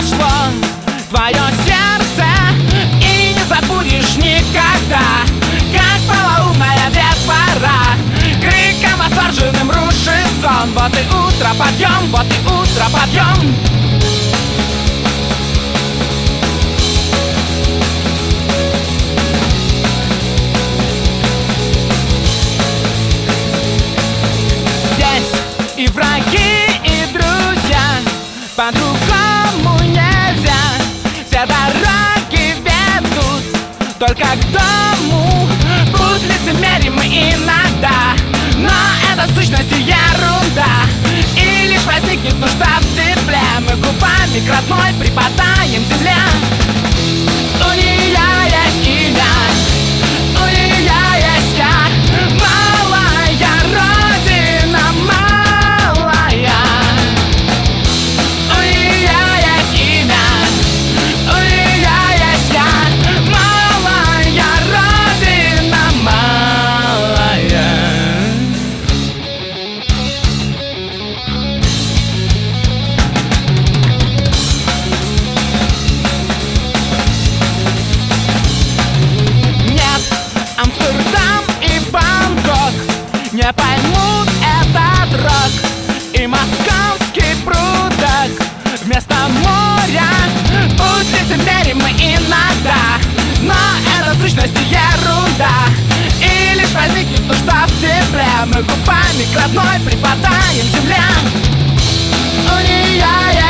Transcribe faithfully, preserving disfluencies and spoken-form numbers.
прошло твое сердце, и не забудешь никогда, как полоумная детвора криком восторженным рушит сон. Вот и утро, подъем, вот и утро, подъем. И враги, и друзья, по-другому нельзя. Все дороги ведут только к дому. Пусть лицемерим мы иногда, но это в сущности ерунда. И лишь возникнет нужда в тепле, мы губами к родной припадаем к земле. У нее есть имя, у нее есть я, малая родина, малая. У нее есть имя, у нее есть я, малая родина, малая. Нет, Амстердам и Бангкок не поймут этот рок, и московский прудок вместо моря. Пусть лицемерим мы иногда, но это в сущности ерунда. И лишь возникнет нужда в тепле, мы губами к родной припадаем к земле. У нее